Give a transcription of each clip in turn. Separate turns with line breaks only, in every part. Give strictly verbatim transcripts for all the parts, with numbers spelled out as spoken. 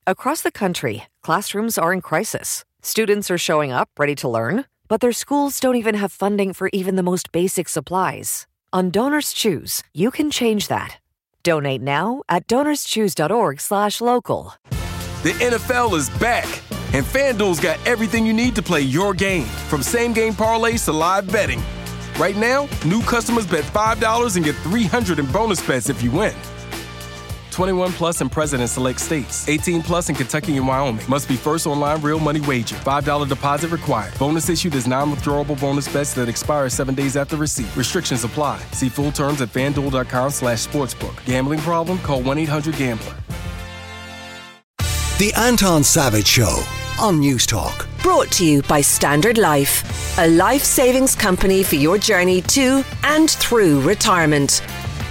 Across the country, classrooms are in crisis. Students are showing up ready to learn, but their schools don't even have funding for even the most basic supplies. On Donors Choose, you can change that. Donate now at donorschoose.org slash local.
The N F L is back, and FanDuel's got everything you need to play your game, from same-game parlays to live betting. Right now, new customers bet five dollars and get three hundred dollars in bonus bets if you win. twenty-one plus in present and select states. eighteen plus in Kentucky and Wyoming. Must be first online real money wager. five dollars deposit required. Bonus issued as non-withdrawable bonus bets that expire seven days after receipt. Restrictions apply. See full terms at FanDuel.com slash sportsbook. Gambling problem? Call one eight hundred gambler.
The Anton Savage Show on News Talk.
Brought to you by Standard Life, a life savings company for your journey to and through retirement.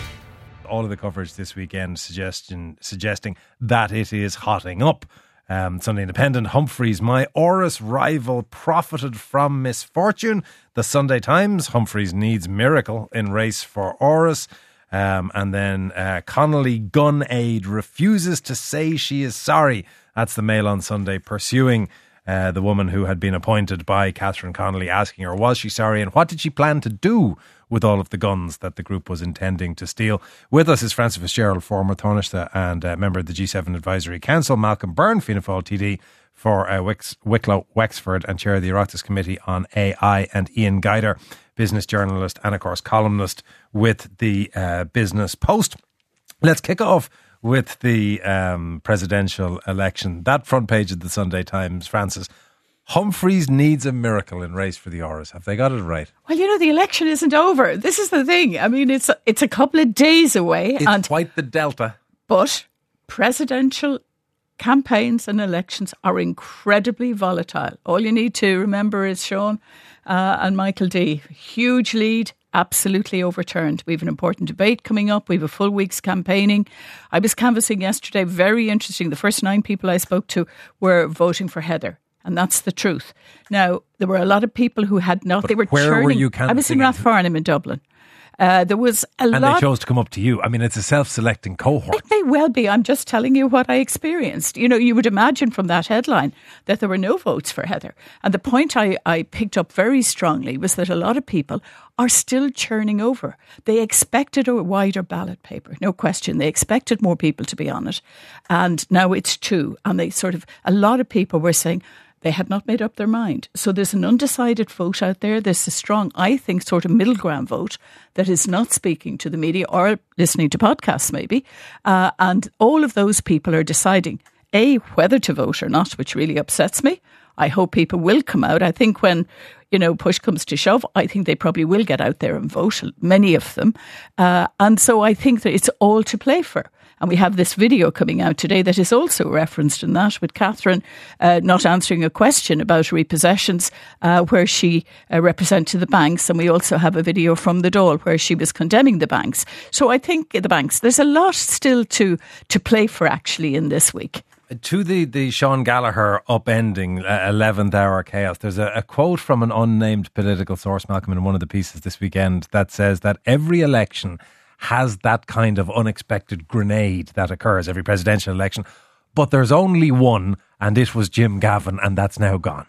All of the coverage this weekend suggestion, suggesting that it is hotting up. Um, Sunday Independent, Humphreys, my Oris rival, profited from misfortune. The Sunday Times, Humphreys needs miracle in race for Oris. Um, and then uh, Connolly gun aid refuses to say she is sorry. That's the Mail on Sunday, pursuing uh, the woman who had been appointed by Catherine Connolly, asking her, was she sorry and what did she plan to do with all of the guns that the group was intending to steal? With us is Francis Fitzgerald, former Taoiseach and uh, member of the G seven Advisory Council, Malcolm Byrne, Fianna Fáil T D for uh, Wix, Wicklow, Wexford, and chair of the Oireachtas Committee on A I, and Ian Guider, business journalist and, of course, columnist with the uh, Business Post. Let's kick off with the um, presidential election. That front page of the Sunday Times, Francis. Humphreys needs a miracle in race for the Oris. Have they got it right?
Well, you know, the election isn't over. This is the thing. I mean, it's it's a couple of days away.
It's
and
quite the delta.
But presidential campaigns and elections are incredibly volatile. All you need to remember is Sean uh, and Michael D. Huge lead, absolutely overturned. We have an important debate coming up. We have a full week's campaigning. I was canvassing yesterday, very interesting. The first nine people I spoke to were voting for Heather. And that's the truth. Now, there were a lot of people who had not.
But
they were
where
churning.
were you canvassing?
I was in Rathfarnham in Dublin. Uh, there was a
and
lot.
And they chose to come up to you. I mean, it's a self-selecting cohort.
It may well be. I'm just telling you what I experienced. You know, you would imagine from that headline that there were no votes for Heather. And the point I, I picked up very strongly was that a lot of people are still churning over. They expected a wider ballot paper, no question. They expected more people to be on it. And now it's two. And they sort of, a lot of people were saying, they had not made up their mind. So there's an undecided vote out there. There's a strong, I think, sort of middle ground vote that is not speaking to the media or listening to podcasts maybe. Uh, and all of those people are deciding, A, whether to vote or not, which really upsets me. I hope people will come out. I think when, you know, push comes to shove, I think they probably will get out there and vote, many of them. Uh, and so I think that it's all to play for. And we have this video coming out today that is also referenced in that, with Catherine uh, not answering a question about repossessions uh, where she uh, represented the banks. And we also have a video from the Dáil where she was condemning the banks. So I think the banks, there's a lot still to, to play for actually in this week.
To the, the Sean Gallagher upending uh, eleventh hour chaos, there's a, a quote from an unnamed political source, Malcolm, in one of the pieces this weekend that says that every election has that kind of unexpected grenade that occurs, every presidential election, but there's only one, and it was Jim Gavin, and that's now gone.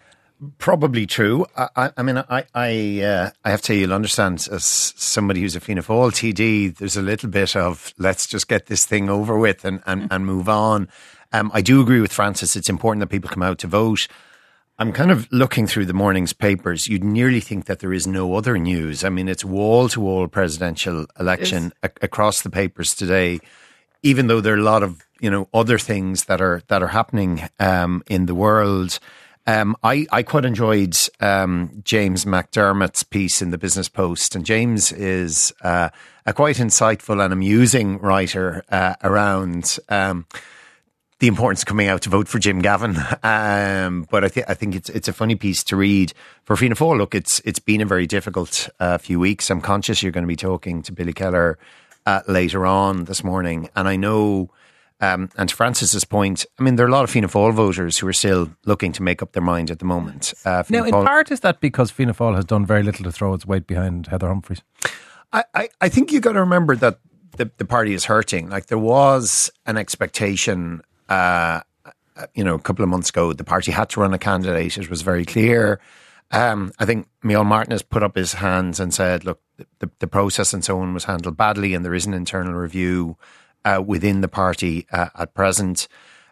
Probably true. I, I mean, I I, uh, I have to, you'll understand, as somebody who's a Fianna Fáil T D, there's a little bit of let's just get this thing over with and, and, and move on. Um, I do agree with Francis. It's important that people come out to vote. I'm kind of looking through the morning's papers. You'd nearly think that there is no other news. I mean, it's wall-to-wall presidential election a- across the papers today, even though there are a lot of, you know, other things that are that are happening um, in the world. Um, I, I quite enjoyed um, James McDermott's piece in the Business Post. And James is uh, a quite insightful and amusing writer uh, around Um, the importance of coming out to vote for Jim Gavin. Um, but I, th- I think it's it's a funny piece to read for Fianna Fáil. Look, it's it's been a very difficult uh, few weeks. I'm conscious you're going to be talking to Billy Keller uh, later on this morning. And I know, um, and to Francis's point, I mean, there are a lot of Fianna Fáil voters who are still looking to make up their mind at the moment. Uh,
now, in
Fáil-
part, is that because Fianna Fáil has done very little to throw its weight behind Heather Humphreys?
I, I, I think you've got to remember that the, the party is hurting. Like, there was an expectation Uh, you know, a couple of months ago, the party had to run a candidate. It was very clear. Um, I think Micheál Martin has put up his hands and said, look, the, the process and so on was handled badly and there is an internal review uh, within the party uh, at present.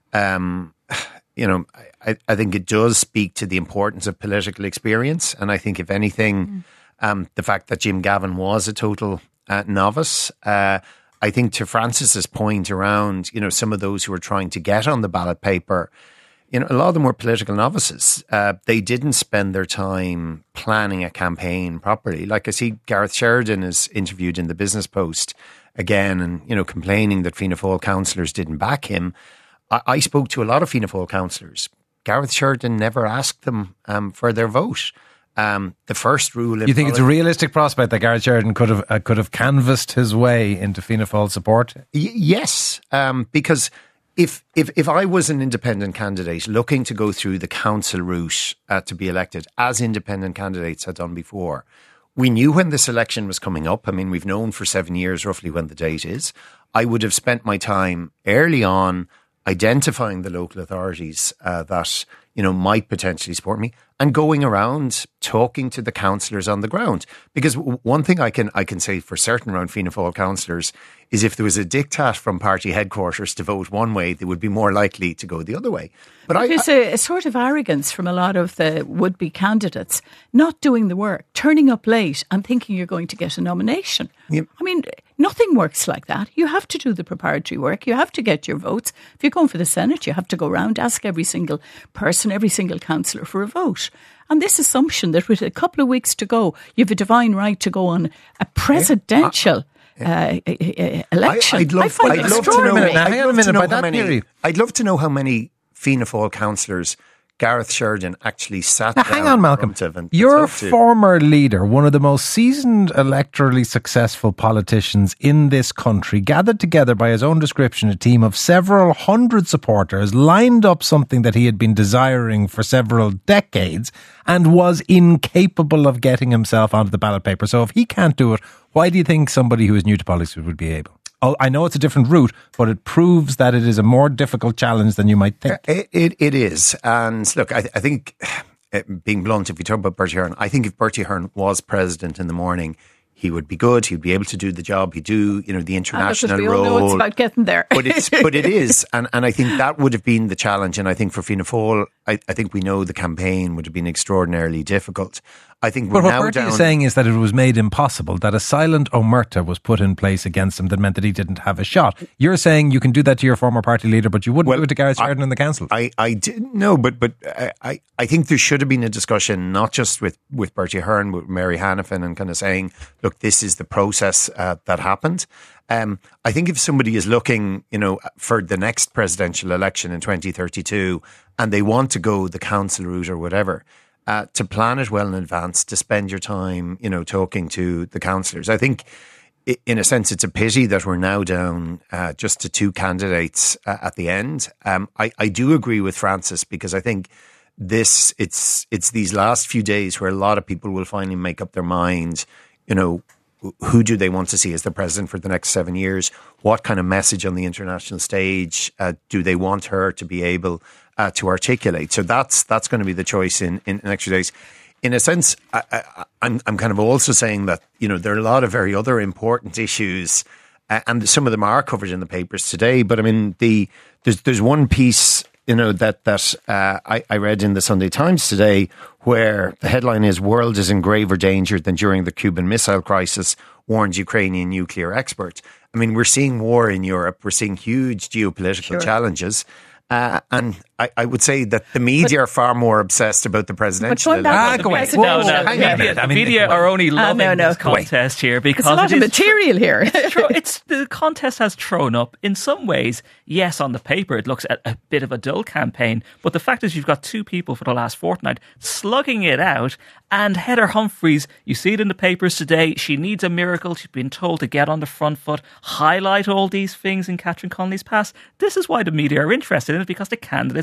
Um, you know, I, I think it does speak to the importance of political experience. And I think, if anything, mm. um, the fact that Jim Gavin was a total uh, novice, uh, I think to Francis's point around, you know, some of those who were trying to get on the ballot paper, you know, a lot of them were political novices. Uh, they didn't spend their time planning a campaign properly. Like I see Gareth Sheridan is interviewed in the Business Post again and, you know, complaining that Fianna Fáil councillors didn't back him. I, I spoke to a lot of Fianna Fáil councillors. Gareth Sheridan never asked them um, for their vote. Um, the first rule. In
you think politics, it's a realistic prospect that Gareth Sheridan could have uh, could have canvassed his way into Fianna Fáil support?
Y- yes, um, because if if if I was an independent candidate looking to go through the council route uh, to be elected, as independent candidates had done before, we knew when this election was coming up. I mean, we've known for seven years roughly when the date is. I would have spent my time early on identifying the local authorities uh, that, you know, might potentially support me and going around talking to the councillors on the ground. Because w- one thing I can I can say for certain around Fianna Fáil councillors is if there was a diktat from party headquarters to vote one way, they would be more likely to go the other way. But I,
There's
I,
a, a sort of arrogance from a lot of the would-be candidates not doing the work, turning up late and thinking you're going to get a nomination.
Yeah.
I mean, nothing works like that. You have to do the preparatory work. You have to get your votes. If you're going for the Senate, you have to go around, ask every single person, every single councillor for a vote. And this assumption that with a couple of weeks to go, you have a divine right to go on a presidential yeah. uh, uh, election.
I, I'd love,
I find
I'd
it
love to know.
extraordinary.
Now, hang on a minute, by that
many,
theory.
I'd love to know how many Fianna Fáil councillors Gareth Sheridan actually sat
now,
down.
hang on, Malcolm.
And
Your
spoke to.
former leader, one of the most seasoned electorally successful politicians in this country, gathered together by his own description a team of several hundred supporters, lined up something that he had been desiring for several decades and was incapable of getting himself onto the ballot paper. So if he can't do it, why do you think somebody who is new to politics would be able? Oh, I know it's a different route, but it proves that it is a more difficult challenge than you might think.
It, it, it is. And look, I, I think, being blunt, if you talk about Bertie Ahern, I think if Bertie Ahern was president in the morning, he would be good. He'd be able to do the job. He'd do, you know, the international
and we
role.
all know it's about getting there.
but it's but it is, and and I think that would have been the challenge. And I think for Fianna Fáil, I, I think we know the campaign would have been extraordinarily difficult. I think we're
but what
now
Bertie
down.
is saying is that it was made impossible, that a silent omerta was put in place against him that meant that he didn't have a shot. You're saying you can do that to your former party leader, but you wouldn't
Well,
do it to Gareth
I-
Sheridan in the council.
I, I did no, but but I, I, I think there should have been a discussion, not just with, with Bertie Ahern, with Mary Hanafin, and kind of saying, look, this is the process uh, that happened. Um, I think if somebody is looking, you know, for the next presidential election in twenty thirty-two and they want to go the council route or whatever, uh, to plan it well in advance, to spend your time, you know, talking to the councillors. I think, in a sense, it's a pity that we're now down uh, just to two candidates uh, at the end. Um, I, I do agree with Francis, because I think this it's it's these last few days where a lot of people will finally make up their mind, you know, who do they want to see as the president for the next seven years? What kind of message on the international stage uh, do they want her to be able uh, to articulate? So that's that's going to be the choice in, in next few days. In a sense, I, I, I'm I'm kind of also saying that, you know, there are a lot of very other important issues, uh, and some of them are covered in the papers today. But I mean, the there's there's one piece, you know, that that uh, I, I read in the Sunday Times today, where the headline is "World is in graver danger than during the Cuban Missile Crisis," warns Ukrainian nuclear expert. I mean, we're seeing war in Europe. We're seeing huge geopolitical
Sure.
challenges. Uh, and I, I would say that the media
But-
are far more obsessed about the presidential
going back
election.
Ah,
to
go
the
away.
presidential-
Whoa,
No, no,
hang on a
media,
minute. I mean,
media
wait.
are only loving
no, no.
this contest here
There's
because
a lot
it
of
is
material here.
It's, thro- it's the contest has thrown up in some ways. Yes, on the paper it looks a, a bit of a dull campaign, but the fact is you've got two people for the last fortnight slugging it out. And Heather Humphreys, you see it in the papers today. She needs a miracle. She's been told to get on the front foot, highlight all these things in Catherine Connolly's past. This is why the media are interested in it, because the candidates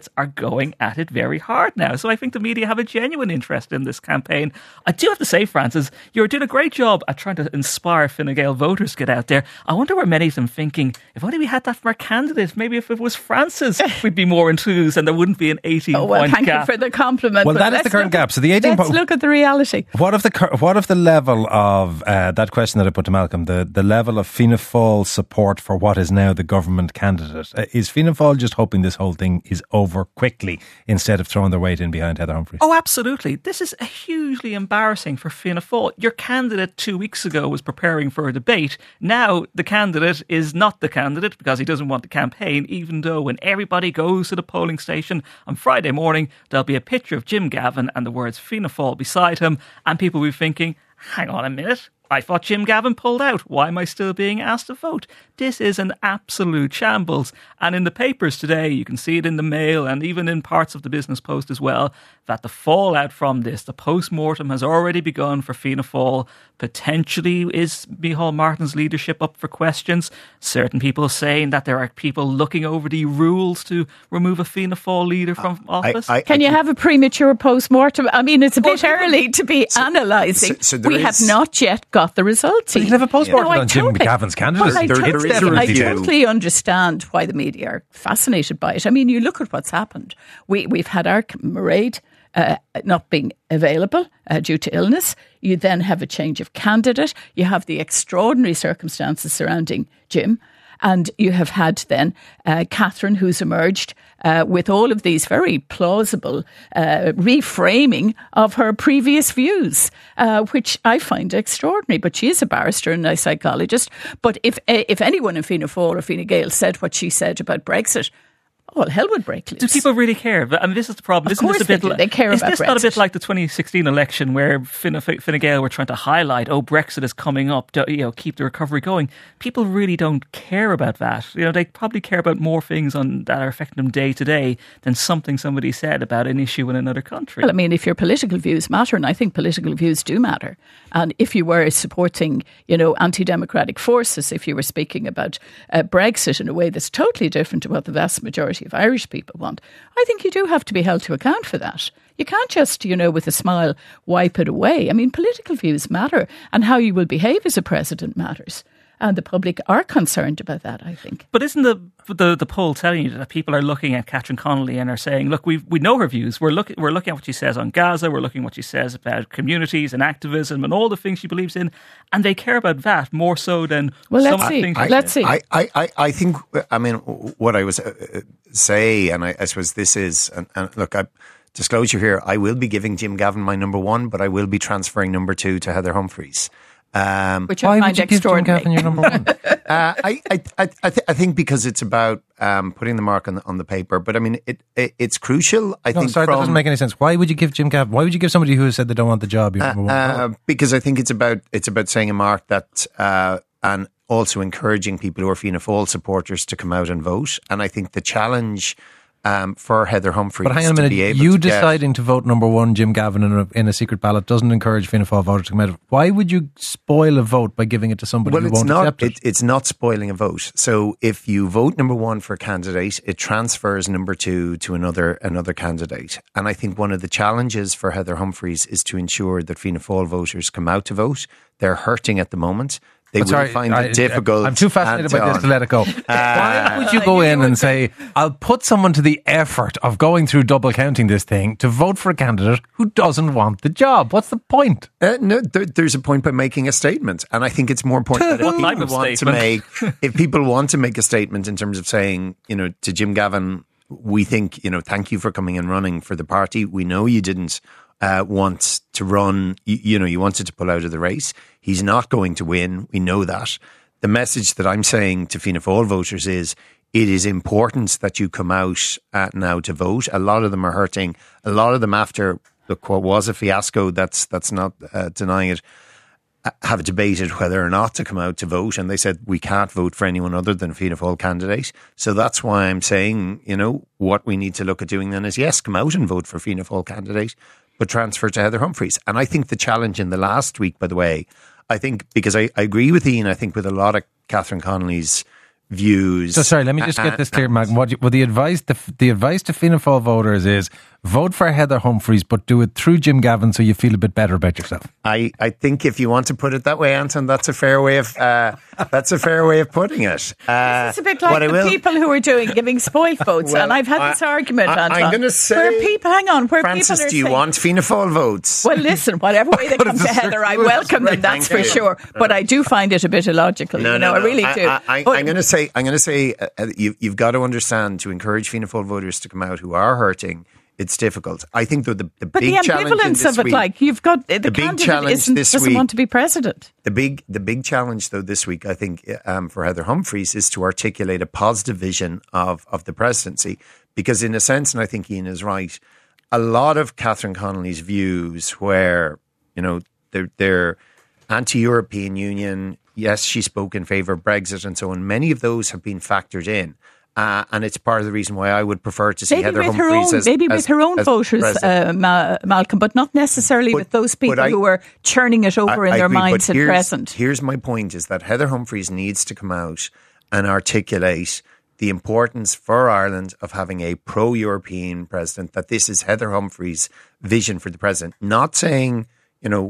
candidates are going at it very hard now. So I think the media have a genuine interest in this campaign. I do have to say, Francis, you're doing a great job at trying to inspire Fine Gael voters to get out there. I wonder where many of them thinking, if only we had that from our candidate, maybe if it was Francis, we'd be more enthused and there wouldn't be an eighteen
oh, well,
point
thank
gap.
you for the compliment.
Well,
but
that is the current gap. So the eighteen
let's
po-
look at the reality.
What of the cur- what of the level of uh, that question that I put to Malcolm, the, the level of Fianna Fáil support for what is now the government candidate? Uh, is Fianna Fáil just hoping this whole thing is over quickly instead of throwing their weight in behind Heather Humphreys?
Oh, absolutely. This is hugely embarrassing for Fianna Fáil. Your candidate two weeks ago was preparing for a debate. Now the candidate is not the candidate because he doesn't want to campaign, even though when everybody goes to the polling station on Friday morning, there'll be a picture of Jim Gavin and the words Fianna Fáil beside him, and people will be thinking, hang on a minute, I thought Jim Gavin pulled out. Why am I still being asked to vote? This is an absolute shambles. And in the papers today, you can see it in the Mail and even in parts of the Business Post as well, that the fallout from this, the post-mortem has already begun for Fianna Fáil. Potentially is Micheál Martin's leadership up for questions. Certain people saying that there are people looking over the rules to remove a Fianna Fáil leader from office.
I, I,
Can
I,
you have a premature post-mortem? I mean, it's a bit early to be so, analysing.
So, so
we
is,
have not yet got the results.
So you can have a post-mortem
no,
on Jim
totally,
Gavin's candidacy.
Well, I,
There-
totally,
there is a
I
review.
totally understand why the media are fascinated by it. I mean, you look at what's happened. We, we've had our Mairead Uh, not being available uh, due to illness. You then have a change of candidate. You have the extraordinary circumstances surrounding Jim. And you have had then uh, Catherine, who's emerged uh, with all of these very plausible uh, reframing of her previous views, uh, which I find extraordinary. But she is a barrister and a psychologist. But if if anyone in Fianna Fáil or Fine Gael said what she said about Brexit, oh, well, hell would break loose.
Do people really care? I mean, this is the problem.
Of
Isn't
course
this a bit
they do.
like,
They care
is
about
this not a bit
Brexit.
like the twenty sixteen election where Fine, Fine Gael were trying to highlight, oh, Brexit is coming up, do, you know, keep the recovery going. People really don't care about that. You know, they probably care about more things on that are affecting them day to day than something somebody said about an issue in another country.
Well, I mean, if your political views matter, and I think political views do matter, and if you were supporting, you know, anti-democratic forces, if you were speaking about uh, Brexit in a way that's totally different to what the vast majority of Irish people want, I think you do have to be held to account for that. You can't just, you know, with a smile, wipe it away. I mean, political views matter, and how you will behave as a president matters. And the public are concerned about that, I think.
But isn't the the, the poll telling you that people are looking at Catherine Connolly and are saying, look, we we know her views. We're looking we're looking at what she says on Gaza. We're looking at what she says about communities and activism and all the things she believes in, and they care about that more so than
well. Let's
some
see.
things.
I,
Let's see.
I, I, I, I think. I mean, what I was uh, say, and I, I suppose this is, and, and look, I. Disclosure here, I will be giving Jim Gavin my number one, but I will be transferring number two to Heather Humphreys. Um,
Which I
Why
find
would you give Jim
extraordinary.
Gavin your number one?
uh, I, I, I, I, th- I think because it's about um, putting the mark on the, on the paper. But I mean, it, it it's crucial. I
No,
think.
sorry, that
from,
doesn't make any sense. Why would you give Jim Gavin? Why would you give somebody who has said they don't want the job your number one?
Uh, because I think it's about it's about saying a mark that uh, and also encouraging people who are Fianna Fáil supporters to come out and vote. And I think the challenge um, for Heather Humphreys,
But hang on a
to be
minute.
able
You
to get-
deciding to vote number one, Jim Gavin, in a, in a secret ballot doesn't encourage Fianna Fáil voters to come out. Why would you spoil a vote by giving it to somebody
Well,
who
it's
won't
not.
accept it?
It, it's not spoiling a vote. So if you vote number one for a candidate, it transfers number two to another another candidate. And I think one of the challenges for Heather Humphreys is to ensure that Fianna Fáil voters come out to vote. They're hurting at the moment. They
But
will
sorry,
find
I-
it difficult.
I'm too fascinated
and
by this
on.
to let it go. Why would you go in and say, I'll put someone to the effort of going through double counting this thing to vote for a candidate who doesn't want the job? What's the point?
Uh, no, there, there's a point by making a statement, and I think it's more important that if
What type
people
of
want to
statement?
make, if people want to make a statement in terms of saying, you know, to Jim Gavin, we think, you know, thank you for coming and running for the party. We know you didn't uh, want to run, you, you know, you wanted to pull out of the race. He's not going to win. We know that. The message that I'm saying to Fianna Fáil voters is, it is important that you come out uh, now to vote. A lot of them are hurting. A lot of them, after look, what was a fiasco, that's that's not uh, denying it, have debated whether or not to come out to vote, and they said we can't vote for anyone other than a Fianna Fáil candidate. So that's why I'm saying, you know, what we need to look at doing then is, yes, come out and vote for a Fianna Fáil candidate, but transfer to Heather Humphreys. And I think the challenge in the last week, by the way, I think, because I, I agree with Ian, I think with a lot of Catherine Connolly's views.
So sorry, let me just
uh,
get this clear, Mag. What you, well, the advice the, the advice to Fianna Fáil voters is vote for Heather Humphreys, but do it through Jim Gavin so you feel a bit better about yourself.
I, I think if you want to put it that way, Anton, that's a fair way of uh, that's a fair way of putting it. Uh,
it's a bit like the will, people who are doing giving spoiled votes,
well,
and I've had
I,
this argument.
I,
Anton,
I'm going to say,
where people hang on, where
Francis,
people are
do you
saying,
want Fianna Fáil votes?
Well, listen, whatever way they come to Heather, I welcome them. That's for sure. But I do find it a bit illogical.
No,
you
no,
know,
no.
I really
I,
do.
I, I,
but,
I'm going to say, I'm going to say, uh, you, you've got to understand, to encourage Fianna Fáil voters to come out who are hurting, it's difficult. I think that the, the
but
big
the
challenge
ambivalence
this
of it,
week,
like you've got the,
the big
candidate
challenge
isn't,
this
doesn't
week,
want to be president.
The big, the big challenge though this week, I think, um, for Heather Humphreys is to articulate a positive vision of of the presidency, because in a sense, and I think Ian is right, a lot of Catherine Connolly's views, where you know they're they're anti-European Union. Yes, she spoke in favour of Brexit and so on. Many of those have been factored in. Uh, and it's part of the reason why I would prefer to see
maybe
Heather
with
Humphreys
her own,
as
maybe
as,
with her own voters, uh, Ma- Malcolm, but not necessarily
but,
with those people
I,
who are churning it over
I,
in
I
their
agree,
minds at
here's,
present.
Here's my point: is that Heather Humphreys needs to come out and articulate the importance for Ireland of having a pro-European president. That this is Heather Humphreys' vision for the president. Not saying, you know,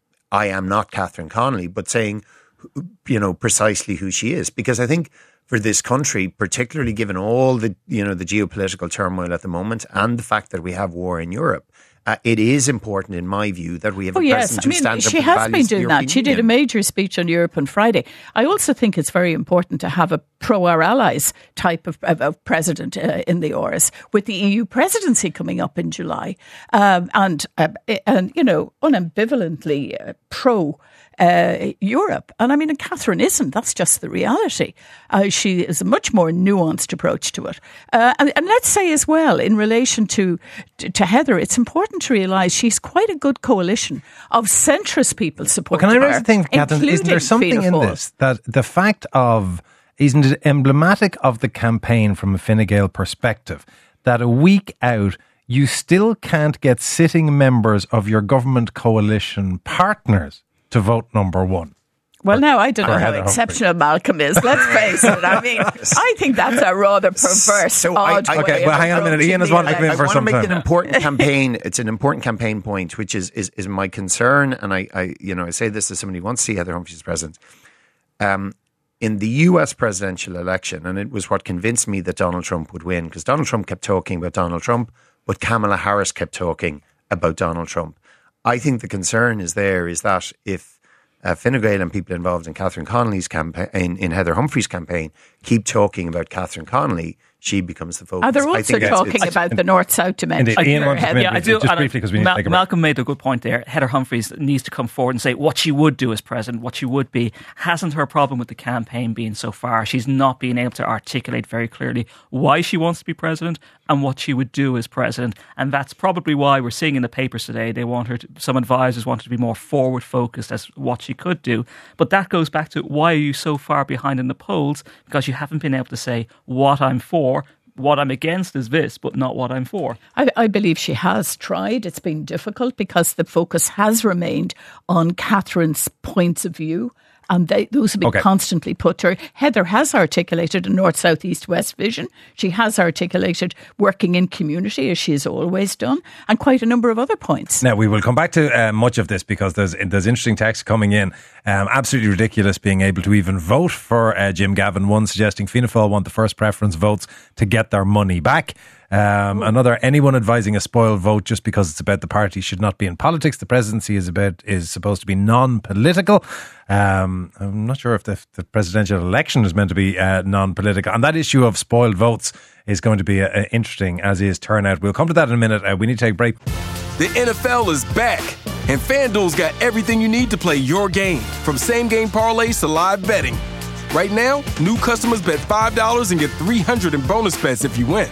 I am not Catherine Connolly, but saying, you know, precisely who she is, because I think, for this country, particularly given all the, you know, the geopolitical turmoil at the moment and the fact that we have war in Europe, uh, it is important, in my view, that we have
oh,
a
yes.
president
I mean,
who stands
she
up for the
has been
values
doing
of the
that. She
European
did a major speech on Europe on Friday. I also think it's very important to have a pro our allies type of, of, of president uh, in the O R S, with the E U presidency coming up in July, um, and uh, and you know, unambivalently uh, pro. Uh, Europe. And I mean, and Catherine isn't. That's just the reality. Uh, she is a much more nuanced approach to it. Uh, and, and let's say as well, in relation to, to to Heather, it's important to realise she's quite a good coalition of centrist people supporting her.
Well, can I raise the thing, Catherine? Isn't there something in this that the fact of, isn't it emblematic of the campaign from a Fine Gael perspective, that a week out, you still can't get sitting members of your government coalition partners to vote number one?
Well, now, I don't know how
Heather
exceptional
Humphrey.
Malcolm is. Let's face it. I mean, I think that's a rather perverse,
So
odd
I- I-
way
okay,
of
well, hang on a minute. Ian has wanted to come in
I
for
want to
some
make
time.
an important campaign. It's an important campaign point, which is, is, is my concern. And I, I, you know, I say this as somebody who wants to see Heather Humphreys president. Um, in the U S presidential election, and it was what convinced me that Donald Trump would win, because Donald Trump kept talking about Donald Trump, but Kamala Harris kept talking about Donald Trump. I think the concern is there is that if Uh, Fine Gael and people involved in Catherine Connolly's campaign, in, in Heather Humphreys' campaign, keep talking about Catherine Connolly, she becomes the focus.
Oh, they're
I
also
think it's-
talking
it's-
about the north-south dimension.
Indeed. Ian
for
wants to
Heather.
come in.
Yeah, I do.
Just
and
briefly, because we need to
Mal-
take a break.
Malcolm made a good point there. Heather Humphreys needs to come forward and say what she would do as president, what she would be. Hasn't her problem with the campaign been so far? She's not being able to articulate very clearly why she wants to be president and what she would do as president. And that's probably why we're seeing in the papers today, they want her to, some advisors want her to be more forward focused as what she could do. But that goes back to, why are you so far behind in the polls? Because you haven't been able to say what I'm for. What I'm against is this, but not what I'm for.
I, I believe she has tried. It's been difficult because the focus has remained on Catherine's points of view, and they, those have been
Okay.
constantly put to her. Heather has articulated a north, south, east, west vision. She has articulated working in community, as she has always done, and quite a number of other points.
Now, we will come back to uh, much of this, because there's there's interesting text coming in. Um, absolutely ridiculous being able to even vote for uh, Jim Gavin. One suggesting Fianna Fáil want the first preference votes to get their money back. Um, another, anyone advising a spoiled vote just because it's about the party should not be in politics. The presidency is about is supposed to be non-political. Um, I'm not sure if the, the presidential election is meant to be uh, non-political. And that issue of spoiled votes is going to be uh, interesting, as is turnout. We'll come to that in a minute. Uh, we need to take a break.
The N F L is back, and FanDuel's got everything you need to play your game, from same-game parlays to live betting. Right now, new customers bet five dollars and get three hundred in bonus bets if you win.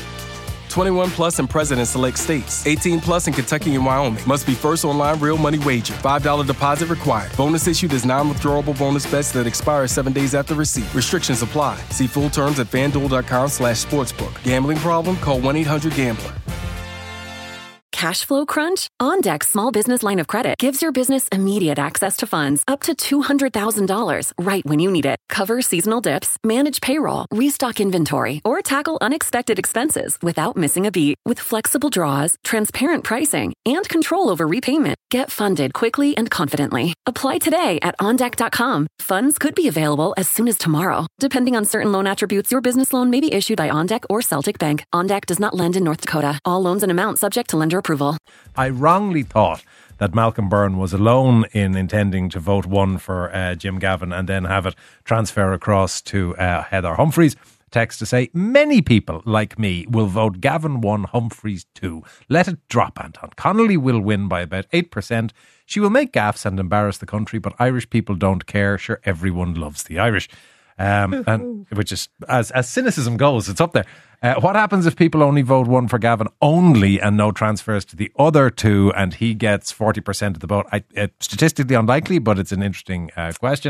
twenty-one plus in present and select states. eighteen plus in Kentucky and Wyoming. Must be first online real money wager. five dollars deposit required. Bonus issued as non-withdrawable bonus bets that expire seven days after receipt. Restrictions apply. See full terms at FanDuel.com slash sportsbook. Gambling problem? Call one eight hundred gambler.
cash flow crunch? OnDeck's small business line of credit gives your business immediate access to funds up to two hundred thousand dollars right when you need it. Cover seasonal dips, manage payroll, restock inventory, or tackle unexpected expenses without missing a beat. With flexible draws, transparent pricing, and control over repayment, get funded quickly and confidently. Apply today at on deck dot com. Funds could be available as soon as tomorrow. Depending on certain loan attributes, your business loan may be issued by OnDeck or Celtic Bank. OnDeck does not lend in North Dakota. All loans and amounts subject to lender approval.
I wrongly thought that Malcolm Byrne was alone in intending to vote one for uh, Jim Gavin and then have it transfer across to uh, Heather Humphreys. Text to say, many people like me will vote Gavin one, Humphreys two. Let it drop, Anton. Connolly will win by about eight percent. She will make gaffes and embarrass the country, but Irish people don't care. Sure, everyone loves the Irish. Um, and which is, as, as cynicism goes, it's up there. Uh, what happens if people only vote one for Gavin only and no transfers to the other two and he gets forty percent of the vote? I, uh, statistically unlikely, but it's an interesting uh, question.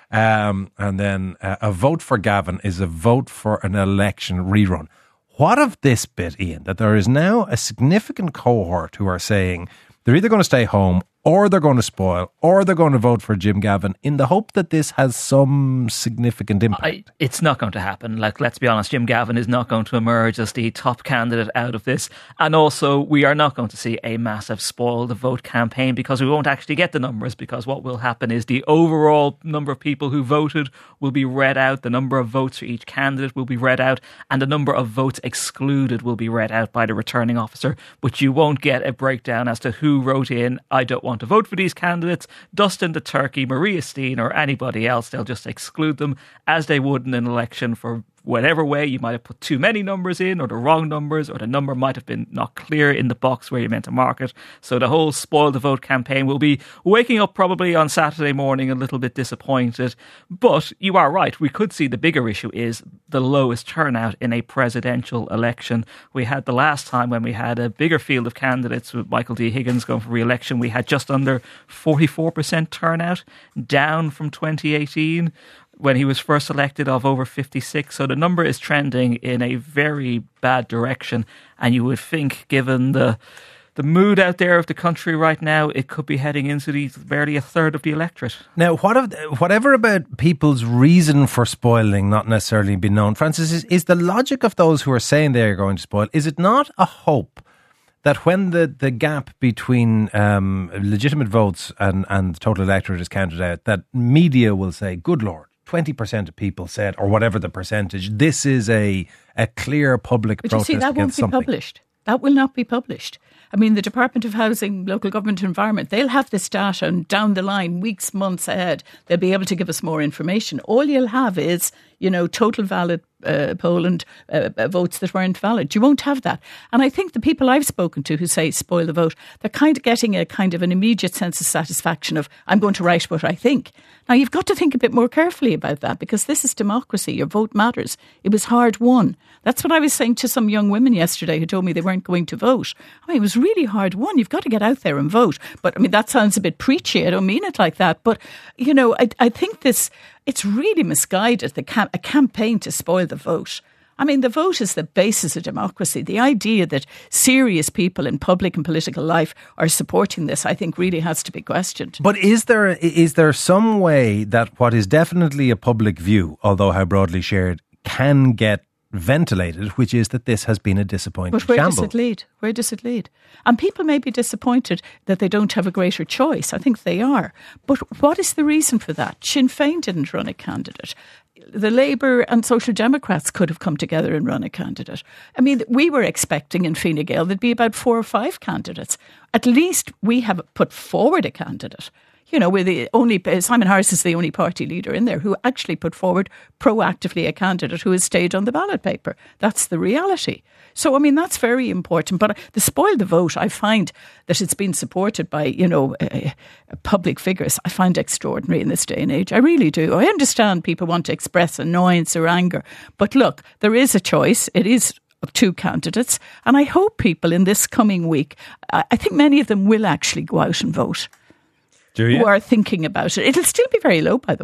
Um, and then uh, a vote for Gavin is a vote for an election rerun. What of this bit, Ian, that there is now a significant cohort who are saying they're either going to stay home or they're going to spoil or they're going to vote for Jim Gavin in the hope that this has some significant impact?
I, it's not going to happen. Like, let's be honest, Jim Gavin is not going to emerge as the top candidate out of this. And also, we are not going to see a massive spoil the vote campaign because we won't actually get the numbers, because what will happen is the overall number of people who voted will be read out, the number of votes for each candidate will be read out, and the number of votes excluded will be read out by the returning officer. But you won't get a breakdown as to who wrote in, I don't want to vote for these candidates, Dustin the Turkey, Maria Steen, or anybody else. They'll just exclude them as they would in an election for whatever way. You might have put too many numbers in, or the wrong numbers, or the number might have been not clear in the box where you meant to mark it. So the whole spoil the vote campaign will be waking up probably on Saturday morning a little bit disappointed. But you are right, we could see the bigger issue is the lowest turnout in a presidential election. We had the last time when we had a bigger field of candidates with Michael D. Higgins going for re-election, we had just under forty-four percent turnout, down from twenty eighteen. When he was first elected, of over fifty-six. So the number is trending in a very bad direction. And you would think, given the the mood out there of the country right now, it could be heading into the barely a third of the electorate.
Now, what of, whatever about people's reason for spoiling not necessarily been known, Francis, is, is the logic of those who are saying they are going to spoil, is it not a hope that when the, the gap between um, legitimate votes and, and the total electorate is counted out, that media will say, good Lord, twenty percent of people said, or whatever the percentage, this is a, a clear public
but
protest
you see, that
against
won't be
something.
published. That will not be published. I mean, the Department of Housing, Local Government and Environment, they'll have this data, and down the line, weeks, months ahead, they'll be able to give us more information. All you'll have is, you know, total valid uh, poll and uh, votes that weren't valid. You won't have that. And I think the people I've spoken to who say spoil the vote, they're kind of getting a kind of an immediate sense of satisfaction of, I'm going to write what I think. Now, you've got to think a bit more carefully about that, because this is democracy. Your vote matters. It was hard won. That's what I was saying to some young women yesterday who told me they weren't going to vote. I mean, it was really hard won. You've got to get out there and vote. But I mean, that sounds a bit preachy. I don't mean it like that. But, you know, I, I think this, it's really misguided, the cam- a campaign to spoil the vote. I mean, the vote is the basis of democracy. The idea that serious people in public and political life are supporting this, I think, really has to be questioned.
But is there is there some way that what is definitely a public view, although how broadly shared, can get ventilated, which is that this has been a disappointing
But where
shambles?
does it lead? Where does it lead? And people may be disappointed that they don't have a greater choice. I think they are. But what is the reason for that? Sinn Féin didn't run a candidate. The Labour and Social Democrats could have come together and run a candidate. I mean, we were expecting in Fine Gael there'd be about four or five candidates. At least we have put forward a candidate. You know, we're the only, Simon Harris is the only party leader in there who actually put forward proactively a candidate who has stayed on the ballot paper. That's the reality. So, I mean, that's very important. But the spoil the vote, I find that it's been supported by, you know, uh, public figures. I find extraordinary in this day and age. I really do. I understand people want to express annoyance or anger. But look, there is a choice. It is of two candidates. And I hope people in this coming week, I think many of them will actually go out and vote.
Do you?
Who are thinking about it. It'll still be very low, by the way,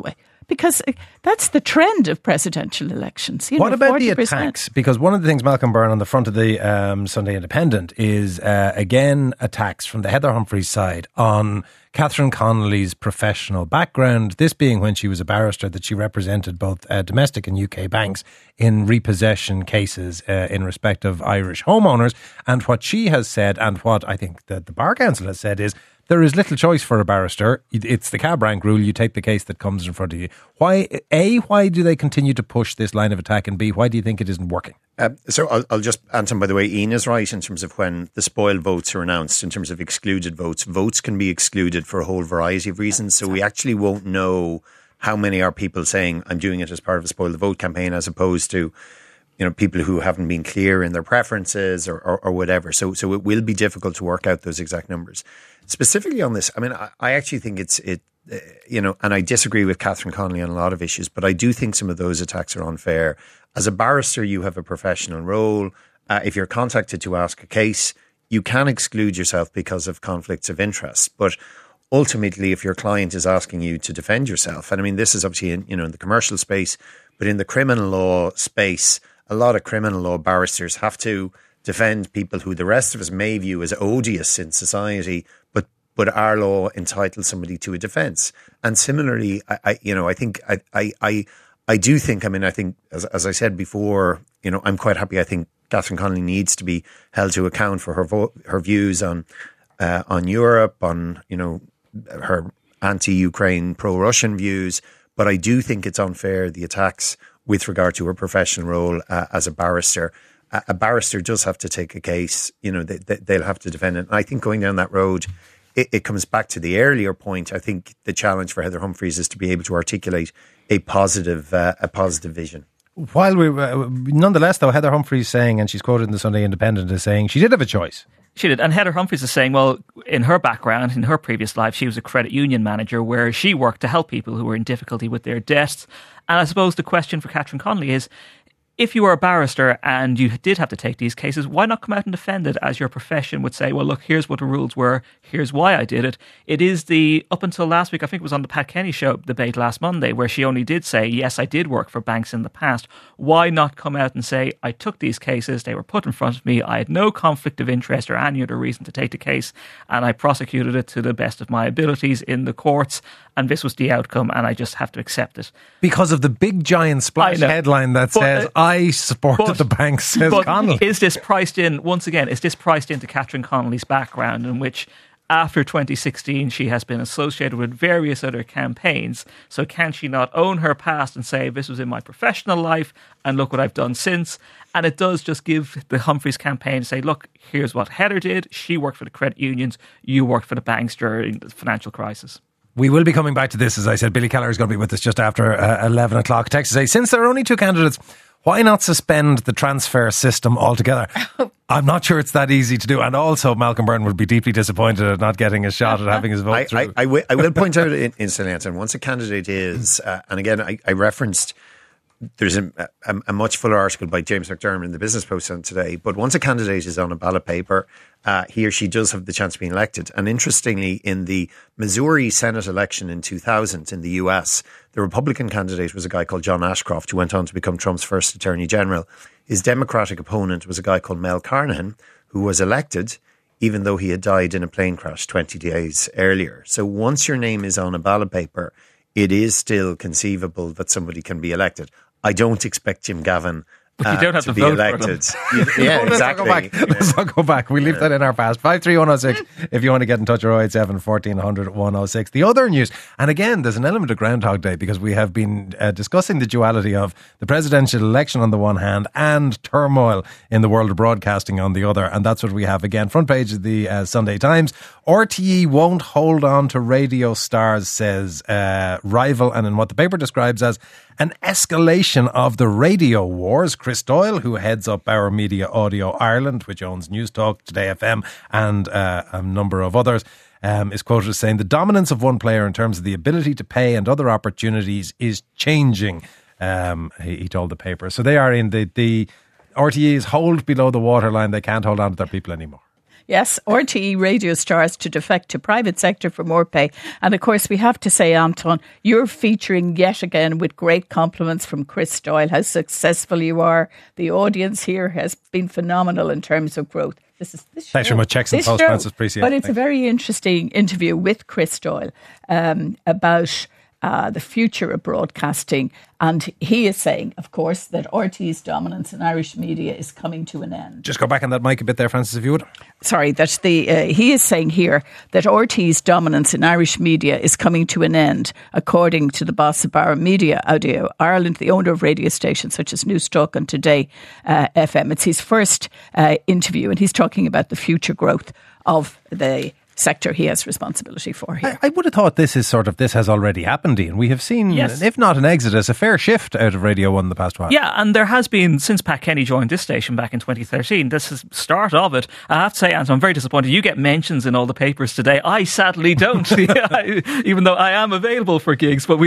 because that's the trend of presidential elections. You
what
know,
about
forty
the
percent.
attacks? Because one of the things Malcolm Byrne on the front of the um, Sunday Independent is, uh, again, attacks from the Heather Humphreys side on Catherine Connolly's professional background, this being when she was a barrister that she represented both uh, domestic and U K banks in repossession cases uh, in respect of Irish homeowners. And what she has said, and what I think that the Bar Council has said, is there is little choice for a barrister. It's the cab rank rule. You take the case that comes in front of you. Why, A, why do they continue to push this line of attack? And B, why do you think it isn't working?
Uh, so I'll, I'll just, Anton, by the way, Ian is right in terms of when the spoiled votes are announced, in terms of excluded votes. Votes can be excluded for a whole variety of reasons. So we actually won't know how many are people saying, I'm doing it as part of a spoil the vote campaign, as opposed to, you know, people who haven't been clear in their preferences or, or, or whatever. So so it will be difficult to work out those exact numbers. Specifically on this, I mean, I, I actually think it's, it, uh, you know, and I disagree with Catherine Connolly on a lot of issues, but I do think some of those attacks are unfair. As a barrister, you have a professional role. Uh, if you're contacted to ask a case, you can exclude yourself because of conflicts of interest. But ultimately, if your client is asking you to defend yourself, and I mean, this is obviously in, you know, in the commercial space, but in the criminal law space, a lot of criminal law barristers have to defend people who the rest of us may view as odious in society, but but our law entitles somebody to a defence. And similarly, I, I you know, I think I, I I I do think, I mean, I think as as I said before, you know, I'm quite happy. I think Catherine Connolly needs to be held to account for her vo- her views on uh, on Europe, on, you know, her anti-Ukraine, pro-Russian views. But I do think it's unfair, the attacks with regard to her professional role uh, as a barrister. A, a barrister does have to take a case, you know, they, they, they'll have to defend it. And I think going down that road, it, it comes back to the earlier point. I think the challenge for Heather Humphreys is to be able to articulate a positive, uh, a positive vision.
While we, uh, nonetheless, though, Heather Humphreys saying, and she's quoted in the Sunday Independent as saying, she did have a choice.
She did. And Heather Humphreys is saying, well, in her background, in her previous life, she was a credit union manager where she worked to help people who were in difficulty with their debts. And I suppose the question for Catherine Connolly is, if you were a barrister and you did have to take these cases, why not come out and defend it as your profession would say, well, look, here's what the rules were, here's why I did it. It is the, up until last week, I think it was on the Pat Kenny show debate last Monday, where she only did say, yes, I did work for banks in the past. Why not come out and say, I took these cases, they were put in front of me, I had no conflict of interest or any other reason to take the case, and I prosecuted it to the best of my abilities in the courts, and this was the outcome, and I just have to accept it.
Because of the big giant splash headline that but, says, uh, I supported but, the bank, says
but
Connolly.
Is this priced in, once again, is this priced into Catherine Connolly's background, in which after twenty sixteen she has been associated with various other campaigns? So can she not own her past and say, this was in my professional life and look what I've done since? And it does just give the Humphreys campaign, say, look, here's what Heather did. She worked for the credit unions, you worked for the banks during the financial crisis.
We will be coming back to this. As I said, Billy Keller is going to be with us just after uh, eleven o'clock. Text to say, since there are only two candidates, why not suspend the transfer system altogether? I'm not sure it's that easy to do. And also, Malcolm Byrne would be deeply disappointed at not getting a shot at having his vote
I,
through.
I, I, will, I will point out in, in St. once a candidate is, uh, and again, I, I referenced, there's a, a, a much fuller article by James McDermott in the Business Post on today, but once a candidate is on a ballot paper, uh, he or she does have the chance of being elected. And interestingly, in the Missouri Senate election in two thousand in the U S, the Republican candidate was a guy called John Ashcroft, who went on to become Trump's first Attorney General. His Democratic opponent was a guy called Mel Carnahan, who was elected even though he had died in a plane crash twenty days earlier. So once your name is on a ballot paper, it is still conceivable that somebody can be elected. I don't expect Jim Gavin
But you don't have
uh, to,
to
be
vote
elected.
for
them. Yeah,
Let's
exactly.
not go back. Let's not go back. We leave yeah. that in our past. five three one oh six if you want to get in touch, or oh eight seven, fourteen hundred, one oh six. The other news, and again, there's an element of Groundhog Day because we have been uh, discussing the duality of the presidential election on the one hand and turmoil in the world of broadcasting on the other. And that's what we have again. Front page of the uh, Sunday Times. R T E won't hold on to radio stars, says uh, rival, and in what the paper describes as an escalation of the radio wars. Chris Doyle, who heads up Our Media Audio Ireland, which owns News Talk, Today F M, and uh, a number of others, um, is quoted as saying the dominance of one player in terms of the ability to pay and other opportunities is changing, um, he, he told the paper. So they are in the, the R T Es hold below the waterline. They can't hold on to their people anymore.
Yes, R T E radio stars to defect to private sector for more pay. And of course, we have to say, Anton, you're featuring yet again with great compliments from Chris Doyle, how successful you are. The audience here has been phenomenal in terms of growth. This is this
Thanks
show,
very much, Checks and Post, Francis. Appreciate it.
But it's Thanks. a very interesting interview with Chris Doyle um, about Uh, the future of broadcasting, and he is saying, of course, that R T E's dominance in Irish media is coming to an end.
Just go back on that mic a bit there, Francis, if you would.
Sorry, that the uh, he is saying here that R T E's dominance in Irish media is coming to an end, according to the boss of Bauer Media Audio Ireland, the owner of radio stations such as Newstalk and Today uh, F M. It's his first uh, interview, and he's talking about the future growth of the sector he has responsibility for here.
I, I would have thought this is sort of this has already happened, Ian. We have seen,
yes.
if not an exodus, a fair shift out of Radio One in the past while.
Yeah, and there has been, since Pat Kenny joined this station back in twenty thirteen, this is the start of it. I have to say, Anton, I'm very disappointed. You get mentions in all the papers today. I sadly don't, even though I am available for gigs. But we,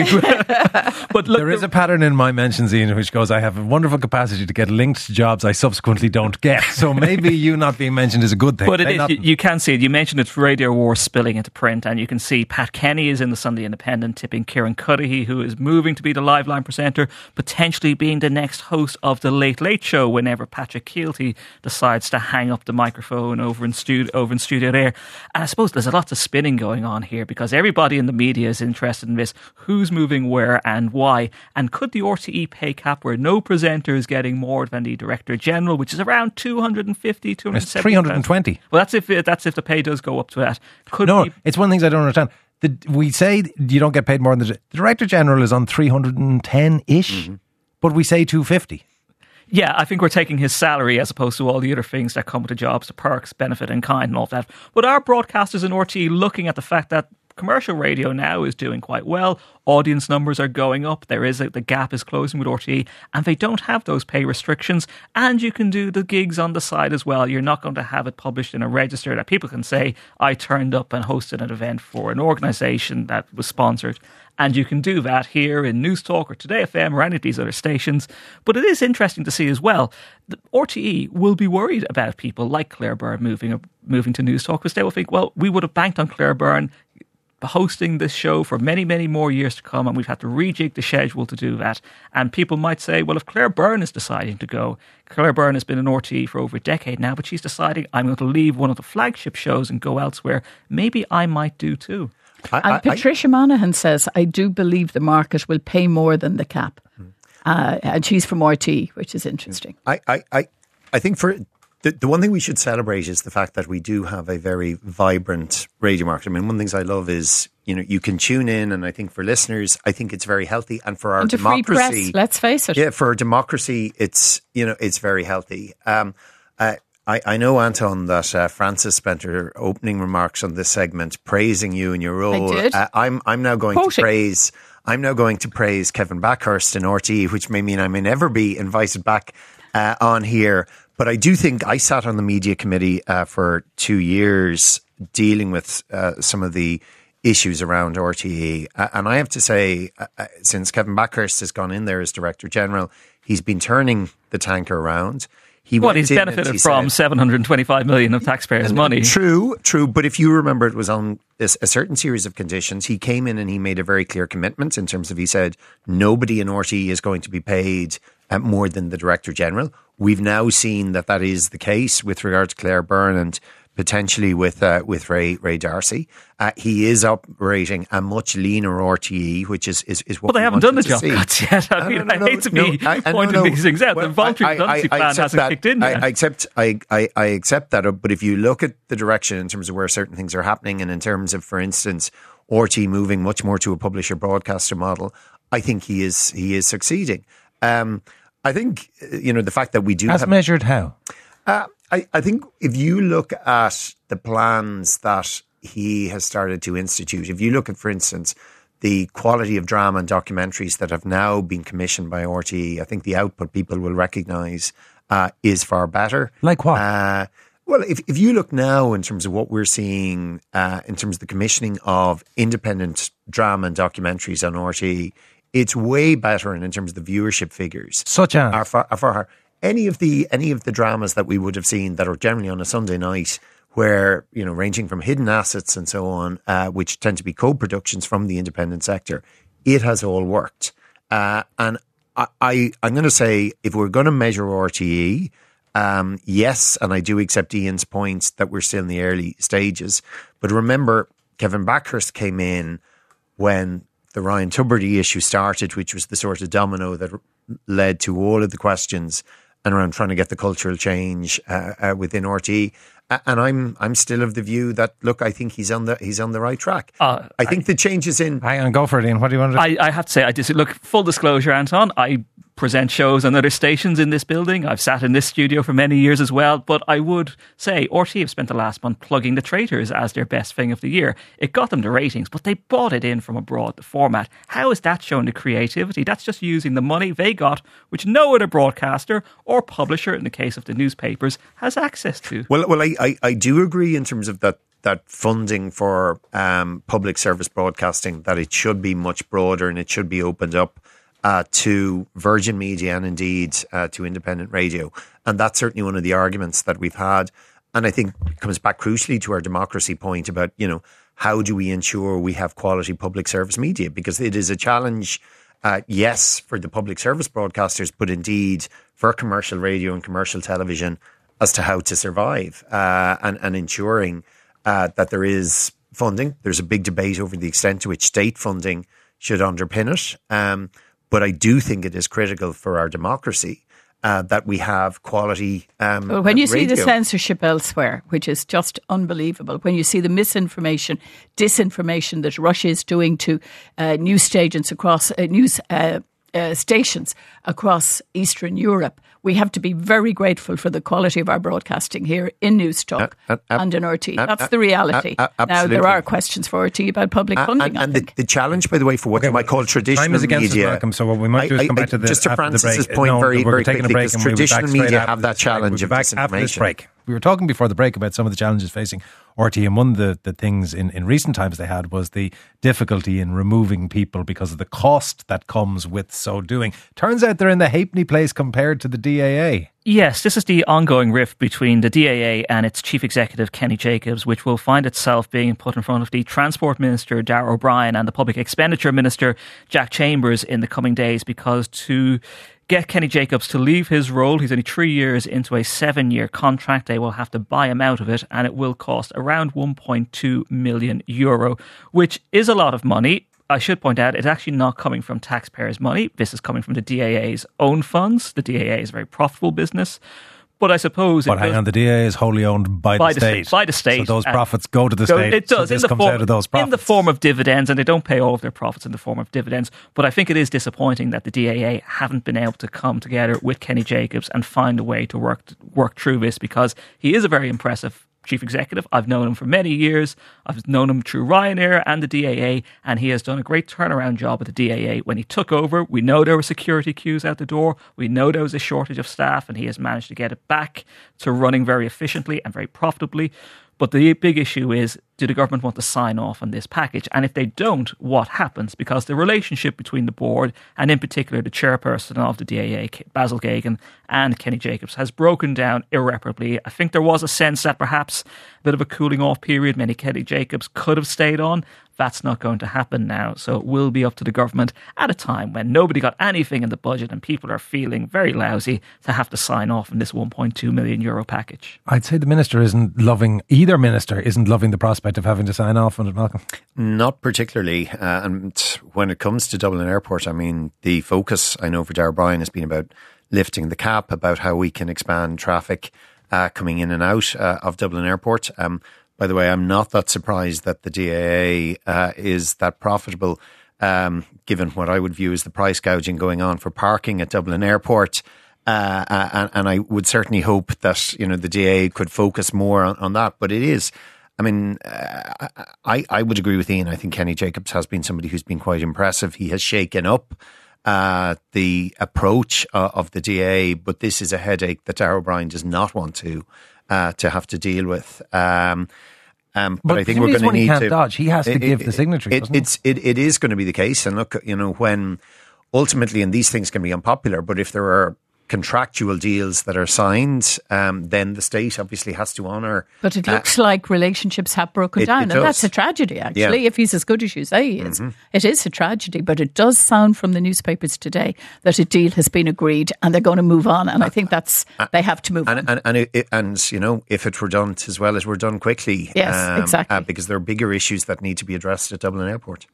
but look,
there is a pattern in my mentions, Ian, which goes, I have a wonderful capacity to get linked to jobs I subsequently don't get. So maybe you not being mentioned is a good thing.
But it is, you, you can see it. You mentioned it's Radio War spilling into print, and you can see Pat Kenny is in the Sunday Independent tipping Kieran Cuddihy, who is moving to be the Live Line presenter, potentially being the next host of the Late Late Show whenever Patrick Keelty decides to hang up the microphone over in studio over in Studio Air. And I suppose there's a lot of spinning going on here, because everybody in the media is interested in this: who's moving where and why, and could the R T E pay cap, where no presenter is getting more than the Director General, which is around two hundred fifty, two hundred seventy,
three hundred twenty.
Well, that's if that's if the pay does go up to that. Could
no,
we,
it's one of the things I don't understand. The, we say you don't get paid more than the, the Director General is on three hundred ten-ish, mm-hmm. but we say two hundred fifty.
Yeah, I think we're taking his salary as opposed to all the other things that come with the jobs, the perks, benefit in kind and all of that. But are broadcasters in R T E looking at the fact that commercial radio now is doing quite well, audience numbers are going up, there is a, the gap is closing with R T E, and they don't have those pay restrictions, and you can do the gigs on the side as well. You're not going to have it published in a register that people can say, I turned up and hosted an event for an organisation that was sponsored. And you can do that here in Newstalk or Today F M or any of these other stations. But it is interesting to see as well that R T E will be worried about people like Claire Byrne moving moving to Newstalk, because they will think, well, we would have banked on Claire Byrne hosting this show for many, many more years to come, and we've had to rejig the schedule to do that. And people might say, well, if Claire Byrne is deciding to go, Claire Byrne has been in R T E for over a decade now, but she's deciding, I'm going to leave one of the flagship shows and go elsewhere. Maybe I might do too.
I, and I, Patricia I, Monaghan says, I do believe the market will pay more than the cap. Uh, and she's from R T E, which is interesting.
I, I, I, I think for the, the one thing we should celebrate is the fact that we do have a very vibrant radio market. I mean, one of the things I love is, you know, you can tune in, and I think for listeners, I think it's very healthy. And for our
and to
democracy,
free press, let's face it.
Yeah, for our democracy, it's, you know, it's very healthy. Um, uh, I, I know, Anton, that uh, Frances spent her opening remarks on this segment praising you and your role.
I did.
Uh, I'm I'm now going
Quoting.
to praise. I'm now going to praise Kevin Backhurst in R T E, which may mean I may never be invited back uh, on here. But I do think I sat on the media committee uh, for two years dealing with uh, some of the issues around R T E, uh, and I have to say, uh, since Kevin Backhurst has gone in there as Director General, he's been turning the tanker around. He
well, he's benefited he from said, seven hundred twenty-five million of taxpayers' money.
True, true. But if you remember, it was on this, a certain series of conditions. He came in and he made a very clear commitment in terms of, he said, nobody in R T E is going to be paid uh, more than the Director General. We've now seen that that is the case with regard to Claire Byrne and potentially with uh, with Ray Ray Darcy. Uh, he is operating a much leaner R T E, which is, is, is what
well, they
we
haven't done the
to
job
see.
cuts yet. I mean,
no, no, no,
I hate to
no,
be
I, I,
pointing
no, no.
these things out.
Well,
the voluntary
I,
redundancy
I, I
plan hasn't
that.
kicked in yet.
I, I accept, I, I, I accept that. But if you look at the direction in terms of where certain things are happening, and in terms of, for instance, R T E moving much more to a publisher broadcaster model, I think he is he is succeeding. Um, I think, you know, the fact that we do
as
have,
measured how.
Uh, I, I think if you look at the plans that he has started to institute, if you look at, for instance, the quality of drama and documentaries that have now been commissioned by R T E, I think the output people will recognise uh, is far better.
Like what?
Uh, well, if, if you look now in terms of what we're seeing uh, in terms of the commissioning of independent drama and documentaries on R T E, it's way better, and in terms of the viewership figures,
such as
are far, are far higher. Any of the any of the dramas that we would have seen that are generally on a Sunday night where, you know, ranging from hidden assets and so on, uh, which tend to be co-productions from the independent sector, it has all worked. Uh, and I, I, I'm going to say, if we're going to measure R T E, um, yes, and I do accept Ian's points that we're still in the early stages. But remember, Kevin Backhurst came in when the Ryan Tubridy issue started, which was the sort of domino that led to all of the questions and around trying to get the cultural change uh, uh, within R T E. And I'm I'm still of the view that, look, I think he's on the he's on the right track. Uh, I think I, the changes in.
Hang on, go for it, Ian. What do you want to do?
I, I have to say, I just look, full disclosure, Anton, I present shows on other stations in this building. I've sat in this studio for many years as well. But I would say R T E have spent the last month plugging The Traitors as their best thing of the year. It got them the ratings, but they bought it in from abroad, the format. How is that showing the creativity? That's just using the money they got, which no other broadcaster or publisher, in the case of the newspapers, has access to.
Well, well, I, I, I do agree in terms of that that funding for um, public service broadcasting, that it should be much broader and it should be opened up Uh, to Virgin Media and indeed uh, to independent radio. And that's certainly one of the arguments that we've had. And I think it comes back crucially to our democracy point about, you know, how do we ensure we have quality public service media? Because it is a challenge, uh, yes, for the public service broadcasters, but indeed for commercial radio and commercial television as to how to survive uh, and, and ensuring uh, that there is funding. There's a big debate over the extent to which state funding should underpin it. Um, But I do think it is critical for our democracy uh, that we have quality um,
well, when you
radio.
see the censorship elsewhere, which is just unbelievable, when you see the misinformation, disinformation that Russia is doing to uh, news stations across uh, news uh, uh, stations across Eastern Europe, we have to be very grateful for the quality of our broadcasting here in Newstalk uh, uh, uh, and in R T E. Uh, That's the reality. Uh, uh, now, there are questions for R T E about public
uh,
funding.
And, and the, the challenge, by the way, for what okay, you might call traditional
time is against
media.
Us, Malcolm, so what we might do is come I, back to the
just to Francis's point
no,
very, very
taking
quickly,
a break
because traditional
we'll
media have that challenge
we'll
of
back
disinformation.
After this break. We were talking before the break about some of the challenges facing R T E, and one of the, the things in, in recent times they had was the difficulty in removing people because of the cost that comes with so doing. Turns out they're in the halfpenny place compared to the D A A.
Yes, this is the ongoing rift between the D A A and its chief executive, Kenny Jacobs, which will find itself being put in front of the Transport Minister, Darragh O'Brien, and the Public Expenditure Minister, Jack Chambers, in the coming days, because to get Kenny Jacobs to leave his role, he's only three years into a seven-year contract. They will have to buy him out of it, and it will cost around one point two million euro, which is a lot of money. I should point out, it's actually not coming from taxpayers' money. This is coming from the D A A's own funds. The D A A is a very profitable business. But I suppose...
But hang on, the D A A is wholly owned by,
by
the,
the
state.
By the state.
So those profits go to the
go,
state.
It does.
So this
in the
comes
form,
out of those profits.
In the form of dividends, and they don't pay all of their profits in the form of dividends. But I think it is disappointing that the D A A haven't been able to come together with Kenny Jacobs and find a way to work work through this, because he is a very impressive chief executive. I've known him for many years. I've known him through Ryanair and the D A A, and he has done a great turnaround job at the D A A. When he took over, we know there were security queues out the door. We know there was a shortage of staff, and he has managed to get it back to running very efficiently and very profitably. But the big issue is, do the government want to sign off on this package? And if they don't, what happens? Because the relationship between the board, and in particular the chairperson of the D A A, Basil Geoghegan, and Kenny Jacobs, has broken down irreparably. I think there was a sense that perhaps a bit of a cooling off period, maybe Kenny Jacobs could have stayed on. That's not going to happen now. So it will be up to the government at a time when nobody got anything in the budget and people are feeling very lousy to have to sign off on this one point two million euro package.
I'd say the minister isn't loving, either minister isn't loving the prospect of having to sign off on it, Malcolm.
Not particularly. Uh, and when it comes to Dublin Airport, I mean, the focus, I know, for Darragh O'Brien has been about lifting the cap, about how we can expand traffic uh, coming in and out uh, of Dublin Airport. Um, By the way, I'm not that surprised that the D A A uh, is that profitable, um, given what I would view as the price gouging going on for parking at Dublin Airport. Uh, and, and I would certainly hope that, you know, the D A A could focus more on, on that. But it is, I mean, uh, I, I would agree with Ian. I think Kenny Jacobs has been somebody who's been quite impressive. He has shaken up uh, the approach uh, of the D A A, but this is a headache that Darragh O'Brien does not want to Uh, to have to deal with. Um, um, but,
but
I think we're going to need
he can't
to
dodge. He has to
it,
give
it,
the signatory.
It, it's it, it is going to be the case. And look, you know, when ultimately, and these things can be unpopular, but if there are contractual deals that are signed, um, then the state obviously has to honour.
But it
uh,
looks like relationships have broken
it,
down,
it
and
does.
that's a tragedy, actually,
Yeah.
if he's as good as you say he is.
Mm-hmm.
It is a tragedy, but it does sound from the newspapers today that a deal has been agreed and they're going to move on, and I think that's, they have to move
and,
on.
And, and, it, it- and, you know, if it were done as well as we're done quickly.
Yes, exactly.
Uh, because there are bigger issues that need to be addressed at Dublin Airport.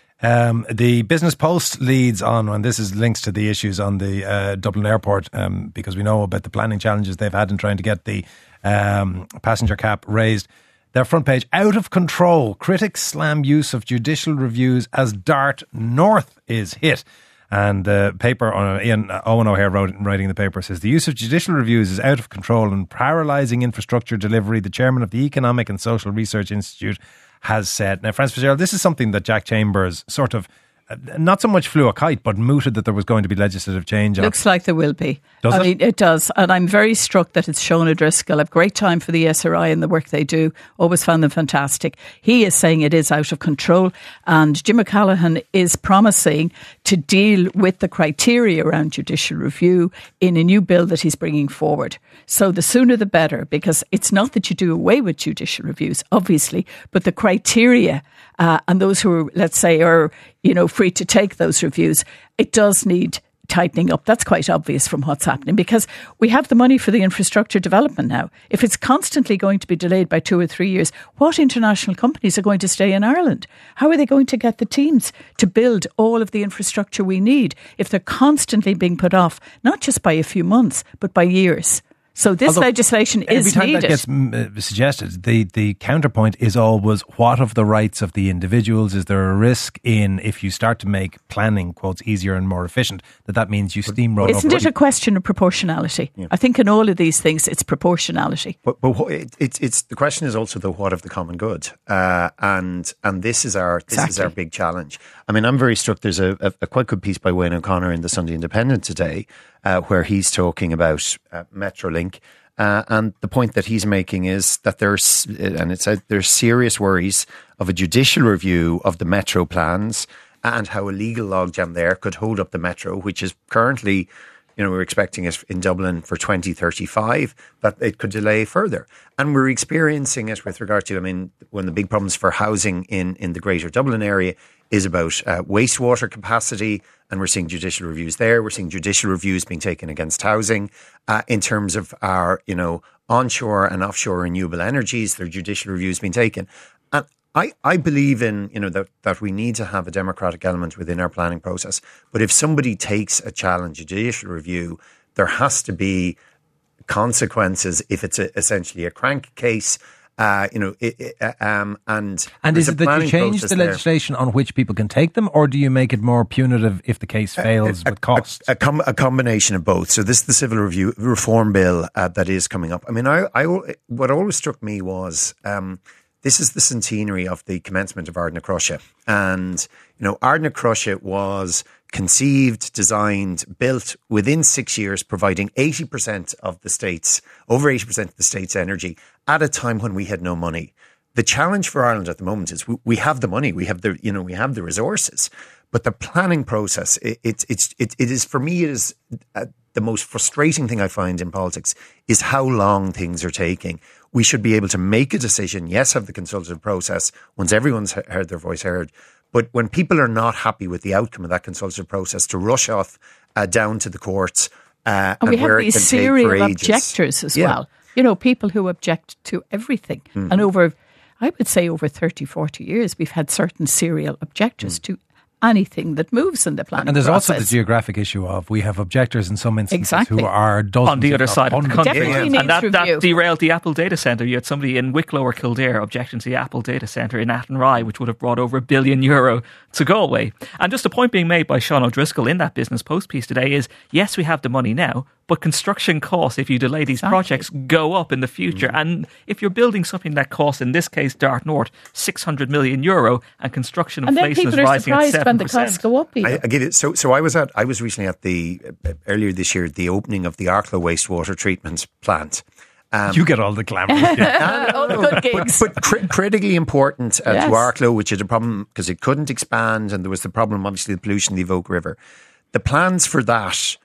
Um, the Business Post leads on, and this is links to the issues on the uh, Dublin Airport, um, because we know about the planning challenges they've had in trying to get the um, passenger cap raised. Their front page, out of control. Critics slam use of judicial reviews as Dart North is hit. And the paper, uh, Ian Owen O'Hare wrote, writing the paper, says the use of judicial reviews is out of control and paralysing infrastructure delivery. The chairman of the Economic and Social Research Institute has said. Now, Francis Fitzgerald, this is something that Jack Chambers sort of, uh, not so much flew a kite, but mooted that there was going to be legislative change.
Looks like there will be.
Does
I
it?
mean, it does. And I'm very struck that it's Sean O'Driscoll. I've great time for the S R I and the work they do. Always found them fantastic. He is saying it is out of control. And Jim O'Callaghan is promising to deal with the criteria around judicial review in a new bill that he's bringing forward. So the sooner the better, because it's not that you do away with judicial reviews, obviously, but the criteria uh, and those who are, let's say, are, you know, free to take those reviews, it does need tightening up. That's quite obvious from what's happening, because we have the money for the infrastructure development now. If it's constantly going to be delayed by two or three years, what international companies are going to stay in Ireland? How are they going to get the teams to build all of the infrastructure we need if they're constantly being put off, not just by a few months, but by years? So this
Although
legislation
every
is
time
needed.
that gets mm, uh, suggested, the, the counterpoint is always, what of the rights of the individuals? Is there a risk in, if you start to make planning, quotes, easier and more efficient, that that means you steamroll
Isn't
over?
it a question of proportionality?
Yeah.
I think in all of these things, it's proportionality.
But but what- it, it's it's the question is also the what of the common good, uh, and and this is our this is
Exactly.
our big challenge. I mean, I'm very struck. There's a, a, a quite good piece by Wayne O'Connor in the Sunday Independent today, uh, where he's talking about uh, Metrolink. Uh, and the point that he's making is that there's, and it said there's serious worries of a judicial review of the Metro plans and how a legal logjam there could hold up the Metro, which is currently, you know, we're expecting it in Dublin for twenty thirty-five, that it could delay further. And we're experiencing it with regard to, I mean, one of the big problems for housing in, in the greater Dublin area is about uh, wastewater capacity, and we're seeing judicial reviews there. We're seeing judicial reviews being taken against housing uh, in terms of our, you know, onshore and offshore renewable energies. There are judicial reviews being taken. And I, I believe in, you know, that, that we need to have a democratic element within our planning process. But if somebody takes a challenge, a judicial review, there has to be consequences if it's a, essentially a crank case. Uh, you know, it, it, um, and
And
there's
is
a
it that you
planning
change
process
the
there.
legislation on which people can take them, or do you make it more punitive if the case fails with costs?
A, com- a combination of both. So this is the civil review reform bill uh, that is coming up. I mean, I, I what always struck me was um, this is the centenary of the commencement of Ardna Crusha, and you know, Ardna Crusha was conceived, designed, built within six years, providing eighty percent of the state's, over eighty percent of the state's energy at a time when we had no money. The challenge for Ireland at the moment is we, we have the money, we have the, you know, we have the resources, but the planning process, it, it's, it's, it, it is, for me, it is uh, the most frustrating thing I find in politics is how long things are taking. We should be able to make a decision, yes, have the consultative process once everyone's heard their voice heard. But when people are not happy with the outcome of that consultative process, to rush off uh, down to the courts, uh,
And we
where
have
it
these
can take
serial
for ages.
objectors as
Yeah.
well. You know, people who object to everything.
Mm.
And over, I would say over thirty, forty years, we've had certain serial objectors
Mm.
to anything that moves in the planning
And there's
process.
also the geographic issue of we have objectors in some instances
Exactly.
who are dozens
on the other
if not
side of the
hundreds
country.
Definitely
And
needs
that, that
review.
derailed the Apple data centre. You had somebody in Wicklow or Kildare objecting to the Apple data centre in Athenry, which would have brought over a billion euro to Galway. And just a point being made by Sean O'Driscoll in that Business Post piece today is, yes, we have the money now, but construction costs, if you delay these
Exactly.
projects, go up in the future.
Mm.
And if you're building something that costs, in this case, Dart North, six hundred million euro, and construction
And then
inflation
people
is
are
rising at
surprised
seven
when the
percent.
costs go up.
I,
Even.
I get it. So, so I was at. I was recently at the uh, earlier this year the opening of the Arklow wastewater treatment plant. Um,
You get all the glamour. Yeah.
All the good gigs.
but cri- critically important uh,
Yes.
to Arklow, which had a problem because it couldn't expand, and there was the problem, obviously, the pollution in the Evoke River. The plans for that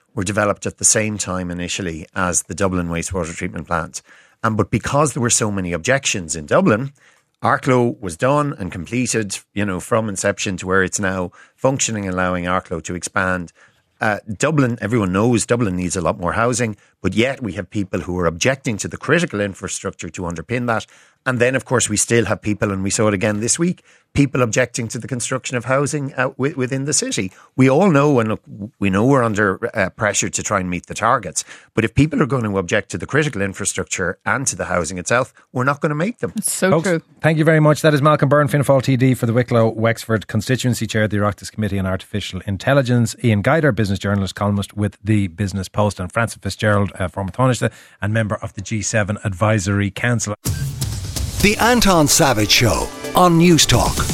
were developed at the same time initially as the Dublin wastewater treatment plant. And but because there were so many objections in Dublin, Arklow was done and completed, you know, from inception to where it's now functioning, allowing Arklow to expand. Uh, Dublin, everyone knows Dublin needs a lot more housing, but yet we have people who are objecting to the critical infrastructure to underpin that. And then, of course, we still have people, and we saw it again this week, people objecting to the construction of housing uh, w- within the city. We all know, and look, we know we're under uh, pressure to try and meet the targets. But if people are going to object to the critical infrastructure and to the housing itself, we're not going to make them.
It's so
Folks,
true.
Thank you very much. That is Malcolm Byrne, Fianna Fáil T D for the Wicklow Wexford constituency, chair of the Oireachtas Committee on Artificial Intelligence. Ian Guider, business journalist, columnist with the Business Post, and Francis Fitzgerald, uh, former Taoiseach and member of the G seven Advisory Council.
The Anton Savage Show on News Talk.